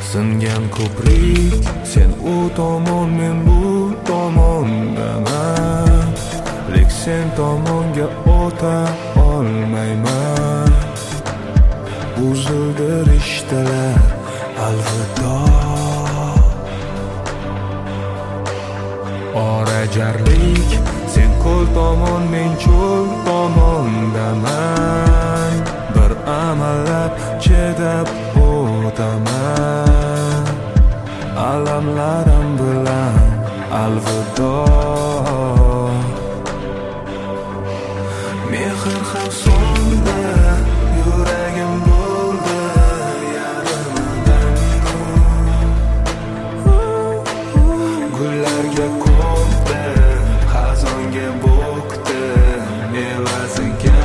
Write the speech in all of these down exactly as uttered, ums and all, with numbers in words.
Singan ko'prik, sen u tomon, men bu tomondaman. Lek sen tomonga o'ta olmayman. Buzildi rishtalar, alvido. Orajarlik, sen ko'l tomon, men cho'l tomondaman. Bir amallab chidab o'taman. Alamlarim bilan alvido. Mehr ham so'ndi, yuragim bo'ldi yarimadan. Gullarga ko'mdi, xazonga bo'kdi, evaziga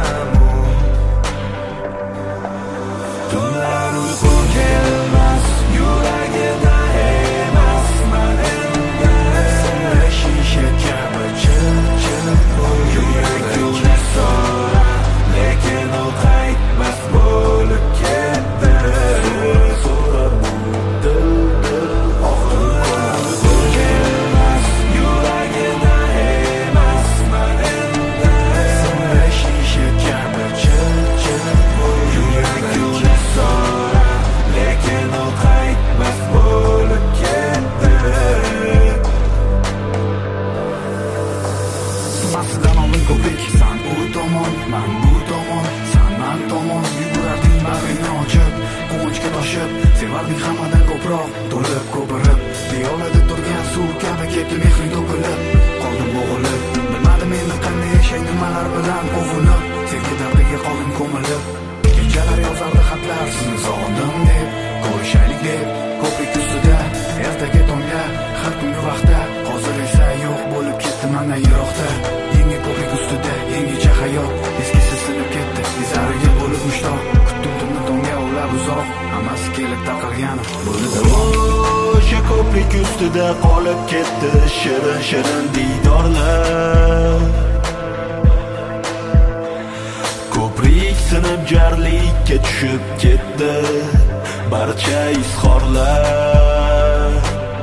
tunlar uyqu kelmas, yuragida emas. Men endi senga shisha kabi chil-chil yurak so'ra, lekin u qaytmas bo'lib ketdi. So'ra dil-dil oxir kelmas, yuragida emas. Men endi senga shisha kabi chil-chil yurak so'ra, lekin u qaytmas bo'lib ketdi. Simasidan oldin ko'prik, san u tomon, man bu tomon, san man tomon. Yugurarding bag'ringni ochib, quvonchga toshib, sevarding hammadan ko'proq, to'lib ko'pirib. Piyolada turgan suv kabi ketdi mehring to'kilib. Qoldim bo'g'ilib, bilmadim endi qanday yashay, nimalar bilan ovunib. Sevgi dardiga qoldim ko'milib. Kechalar yozardi xatlar, sizni sog'indim deb, ko'rishaylik deb. Ko'prik ustida, ertaga tongda, har kungi vaqtda. Hozir esa yo'q bo'lib ketdi mana yiroqda. Yangi ko'prik ustida, yangicha hayot. Eskisi sinib ketdi, izlariga bo'lib mushtoq. Kutdim tunni tongga ulab uzoq, hammasi kelib taqalgan bo'ldi davom. O'sha ko'prik ustida qolib ketdi shirin-shirin diydorlar. Ko'prik sinib jarlikka tushib ketdi barcha izhorlar.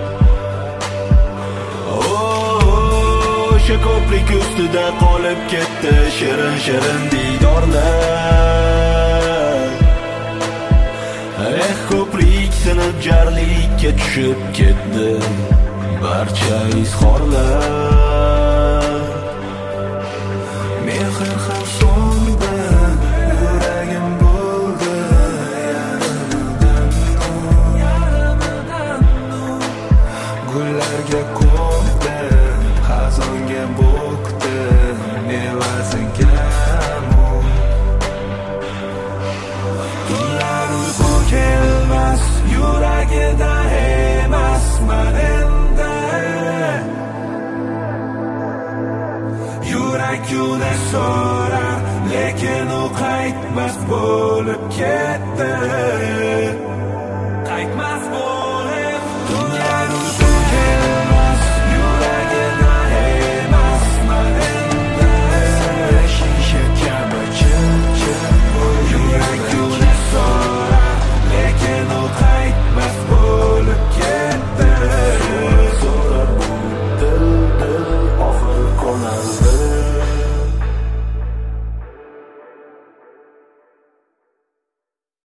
O'sha ko'prik ustida qolib ketdi shirin-shirin diydorlar. Eh, ko'prik sinib jarlikka tushib ketdi barcha izhorlar. Mehr ham so'ndi, yuragim bo'ldi yarimadan. Gullarga ko'mdi, xazonga bo'kdi, evaziga tunlar uyqu kelmas, yuragida emas. Men endi yurak yo'lda so'rar, lekin u qaytmas bo'lib ketdi.